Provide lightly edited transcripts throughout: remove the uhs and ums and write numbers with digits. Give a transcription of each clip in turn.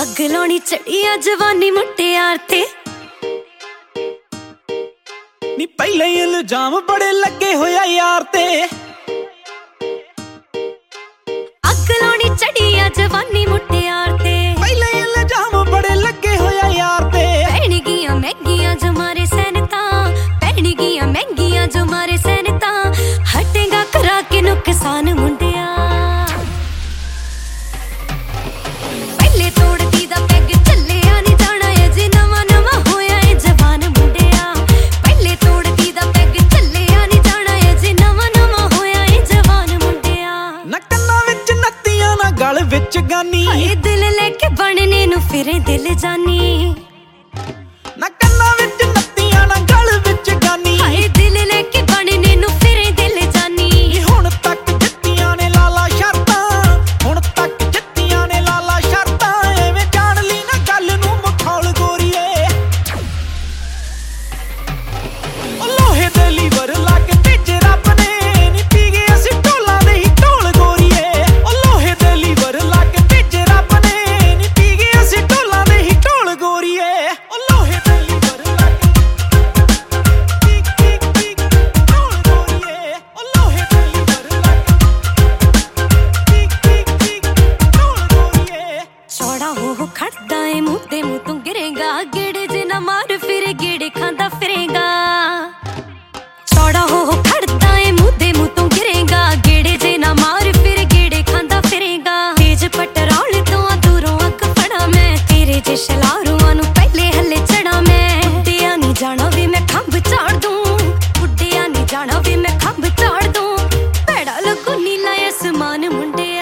ਅੱਗ ਲਾਉਣੀ ਚੜੀ ਆ ਜਵਾਨੀ ਮੁਟਿਆਰ ਤੇ ਨੀ ਪਹਿਲੇ ਹੀ ਇਲਜ਼ਾਮ ਬੜੇ ਲੱਗੇ ਹੋਇਆ ਯਾਰ ਤੇ ਅੱਗ ਲਾਉਣੀ ਚੜੀ ਆ ਜਵਾਨੀ ਮੁਟਿਆਰ ਤੇ ਪਹਿਲੇ ਹੀ ਇਲਜ਼ਾਮ ਬੜੇ ਲੱਗੇ ਹੋਇਆ ਯਾਰ ਤੇ ਪੈਣਗੀਆਂ ਮਹਿੰਗੀਆਂ ਜੋ ਮਾਰੇ ਸੈਨਤਾਂ ਪੈਣਗੀਆਂ ਮਹਿੰਗੀਆਂ ਜੋ ਮਾਰੇ ਸੈਨਤਾਂ ਹਟੇਗਾ ਕਰਾ ਕੇ ਨੁਕਸਾਨ ਮੁੰਡਿਆ ਪਹਿਲੇ ਤੋੜਦੀ ਦਾ ਪੈਗ ਚੱਲਿਆ ਨਹੀਂ ਜਾਣਾ ਏ ਜੇ ਨਵਾਂ ਨਵਾਂ ਹੋਇਆ ਏ ਜਵਾਨ ਮੁੰਡਿਆ ਪਹਿਲੇ ਤੋੜਦੀ ਦਾ ਪੈਗ ਚੱਲਿਆ ਨਹੀਂ ਜਾਣਾ ਏ ਜੇ ਨਵਾਂ ਨਵਾਂ ਹੋਇਆ ਏ ਜਵਾਨ ਮੁੰਡਿਆ ਨਾ ਕੰਨਾਂ ਵਿੱਚ ਨੱਤੀਆਂ ਨਾ ਗਲ ਵਿੱਚ ਗਾਨੀ ਹਾਏ ਦਿਲ ਲੈ ਕੇ ਬਣਨੇ ਨੂੰ ਫਿਰੇ ਦਿਲ ਜਾਨੀ ਨਾ ਕੰਨਾਂ ਵਿੱਚ ਨੱਤੀਆਂ ਨਾ ਗਲ ਵਿੱਚ ਗਾਨੀ ਹਾਏ ਦਿਲ ਲੈ ਕੇ ਬਣਨੇ ਨੂੰ ਫਿਰੇ ਦਿਲ ਜਾਨੀ ਹੁਣ ਤੱਕ ਜਿੱਤੀਆਂ ਨੇ ਲਾਲਾ ਸ਼ਰਤਾਂ ਹੁਣ ਤੱਕ ਜਿੱਤੀਆਂ ਨੇ ਲਾਲਾ ਸ਼ਰਤਾਂ ਐਵੇਂ ਜਾਣ ਲਈ ਨਾ ਗੱਲ ਨੂੰ ਮਖੌਲ ਗੋਰੀਏ ਉਹ ਲੋਹੇ ਦੇ ਲੀਵਰ ਲਾ ਕੇ ਭੇਜੇ ਰੱਬ ਨੇ ਨੀ ਪੀ ਗਏ ਅਸੀਂ ਢੋਲਾਂ ਦੇ ਹੀ ਢੋਲ ਗੋਰੀਏ ਉਹ ਲੋਹੇ ਦੇ ਲੀਵਰ ਲਾ ਕੇ ਭੇਜੇ ਰੱਬ ਨੇ ਨੀ ਪੀ ਗਏ ਅਸੀਂ ਢੋਲਾਂ ਦੇ ਹੀ ਢੋਲ ਗੋਰੀਏ ਉਹ ਲੋਹੇ ਦੇ ਲੀਵਰ ਲਾ ਕੇ ਢੋਲ ਗੋਰੀਏ ਉਹ ਲੋਹੇ ਦੇ ਲੀਵਰ ਲਾ ਕੇ ਢੋਲ ਗੋਰੀਏ ਚੌੜਾ ਹੋ ਖੜਦਾ ਏ ਮੂੰਹ ਤੇ ਮੂੰਹ ਤੂੰ ਗਿਰੇਗਾ ਗੇੜੇ ਜੇ ਨਾ ਮਾਰ ਫਿਰ ਗੇੜੇ ਖਾਂਦਾ ਫਿਰੇਗਾ ਚੌੜਾ ਹੋ ਖੜਦਾ ਏ ਮੂੰਹ ਤੇ ਮੂੰਹ ਤੂੰ ਗਿਰੇਗਾ ਗੇੜੇ ਜੇ ਨਾ ਮਾਰ ਫਿਰ ਗੇੜੇ ਖਾਂਦਾ ਫਿਰੇਗਾ ਤੇਜ ਪਟਰੋਲ ਤੋਂ ਆ ਦੂਰੋਂ ਅੱਗ ਫੜਾ ਮੈਂ ਤੇਰੇ ਜੇ ਸ਼ਲਾਰੂਆਂ ਨੂੰ ਪਹਿਲੇ ਹੱਲੇ ਚੜਾ ਮੈਂ ਉੱਡਿਆ ਨਹੀਂ ਜਾਣਾ ਵੀ ਮੈਂ ਖੰਭ ਝਾੜ ਦੂੰ ਉੱਡਿਆ ਨਹੀਂ ਜਾਣਾ ਵੀ ਮੈਂ ਖੰਭ ਝਾੜ ਦੂੰ ਭੈੜਾ ਲੱਗੂ ਨੀਲਾ ਅਸਮਾਨ ਮੁੰਡਿਆ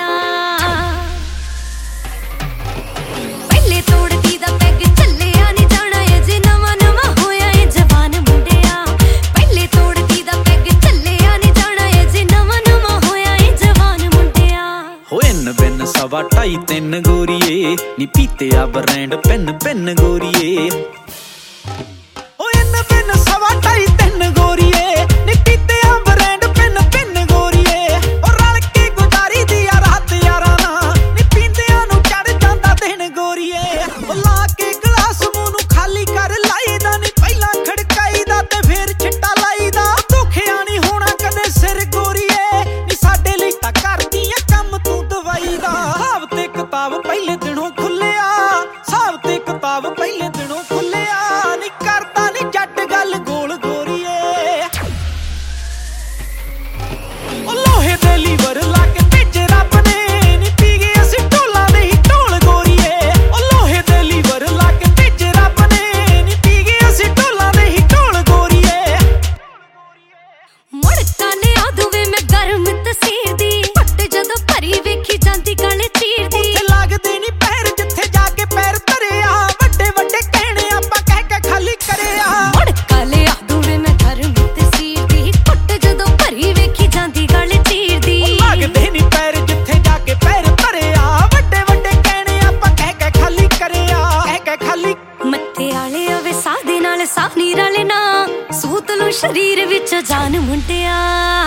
ਪਹਿਲੇ ਤੋੜਦੀ ਦਾ ਪੈਗ ਚੱਲਿਆ ਨਹੀਂ ਜਾਣਾ ਏ ਜੇ ਨਵਾਂ ਨਵਾਂ ਹੋਇਆ ਏ ਜਵਾਨ ਮੁੰਡਿਆ ਪਹਿਲੇ ਤੋੜਦੀ ਦਾ ਪੈਗ ਚੱਲਿਆ ਨਹੀਂ ਜਾਣਾ ਏ ਜੇ ਨਵਾਂ ਨਵਾਂ ਹੋਇਆ ਏ ਜਵਾਨ ਮੁੰਡਿਆ ਹੋਏ ਨ ਬਿਨ 2.5 3 ਗੋਰੀਏ ਨੀ ਪੀਤੇ ਆ ਬ੍ਰਾਂਡ ਪੈਨ ਗੋਰੀਏ ਹੋਏ ਨ ਬਿਨ 2.5 3 ਗੋਰੀਏ ਨੀ ਪੀਤੇ ਆ ਬ੍ਰਾਂਡ ਪੈਨ ਗੋਰੀਏ ਉਹ ਰਲ ਕੇ ਗੁਜ਼ਾਰੀ ਦੀ ਆ ਰਾਤ ਯਾਰਾਂ ਨਾਲ ਨੀ ਪੀਂਦਿਆਂ ਨੂੰ ਚੜ ਜਾਂਦਾ ਦਿਨ ਗੋਰੀਏ ਉਹ ਲਾ ਕੇ ਗਲਾਸ ਮੂੰਹ ਨੂੰ ਖਾਲੀ ਕਰ ਲਾਈਦਾ ਨੀ ਪਹਿਲਾਂ ਖੜਕਾਈਦਾ ਤੇ ਫੇਰ ਛਿੱਟਾ ਲਾਈਦਾ ਦੁਖਿਆ ਨਹੀਂ ਹੋਣਾ ਕਦੇ ਸਿਰ ਗੋਰੀਏ ਨੀ ਸਾਡੇ ਲਈ ਤਾਂ ਕਰਦੀ ਆ ਕੰਮ ਤੂੰ ਦਵਾਈ ਦਾ ਹਿਸਾਬ ਤੇ ਕਿਤਾਬ ਪਹਿਲੇ ਦਿਨੋਂ ਖੁੱਲਿਆ ਹਿਸਾਬ ਤੇ ਕਿਤਾਬ ਪਹਿਲੇ ਦਿਨੋਂ ਖੁੱਲਿਆ ਨੀ ਕਰਦਾ ਨੀ ਜੱਟ ਗੱਲ ਗੋਲ ਗੋਰੀਏ ਉਹ ਲੋਹੇ ਦੇ ਲੀਵਰ ਲਾ ਕੇ ਭੇਜੇ ਰੱਬ ਨੇ ਨੀ ਪੀ ਗਏ ਅਸੀਂ ਢੋਲਾਂ ਦੇ ਹੀ ਢੋਲ ਗੋਰੀਏ ਉਹ ਲੋਹੇ ਦੇ ਲੀਵਰ ਲਾ ਕੇ ਭੇਜੇ ਰੱਬ ਨੇ ਨੀ ਪੀ ਗਏ ਅਸੀਂ ਢੋਲਾਂ ਦੇ ਹੀ ਢੋਲ ਗੋਰੀਏ ਮੁੜਕਾ ਲਿਆ ਦੂਵੇ ਮੈਂ ਗਰਮ ਤਸੀਰ ਦੀ ਪੱਟ ਜਦੋਂ ਭਰੀ ਵੇਖੀ ਜਾਂਦੀ ਗਲ ਚੀਰਦੀ ਉੱਥੇ ਲੱਗਦੇ ਨੀ ਪੈਰ ਜਿੱਥੇ ਜਾ ਕੇ ਪੈਰ ਧਰਿਆ ਵੱਡੇ ਵੱਡੇ ਕਹਿਣੇ ਆਪਾਂ ਕਹਿ ਕੇ ਖਾਲੀ ਕਰਿਆ ਮੁੜਕਾ ਲਿਆ ਦੂਵੇ ਮੈਂ ਗਰਮ ਤਸੀਰ ਦੀ ਪੱਟ ਜਦੋਂ ਭਰੀ ਵੇਖੀ ਜਾਂਦੀ ਗਲ ਚੀਰਦੀ ਲੱਗਦੇ ਨੀ ਪੈਰ ਜਿੱਥੇ ਜਾ ਕੇ ਪੈਰ ਧਰਿਆ ਵੱਡੇ ਵੱਡੇ ਕਹਿਣੇ ਆਪਾਂ ਕਹਿ ਕੇ ਖਾਲੀ ਕਰਿਆ ਕਹਿ ਕੇ ਖਾਲੀ ਮੱਥੇ ਵਾਲੇ ਆਵੇ ਸਾਹ ਦੇ ਨਾਲ ਸਾਹ ਨੀ ਰਲਣਾ ਸੂਤ ਲੂ ਸਰੀਰ ਵਿੱਚ ਜਾਨ ਮੁੰਡਿਆ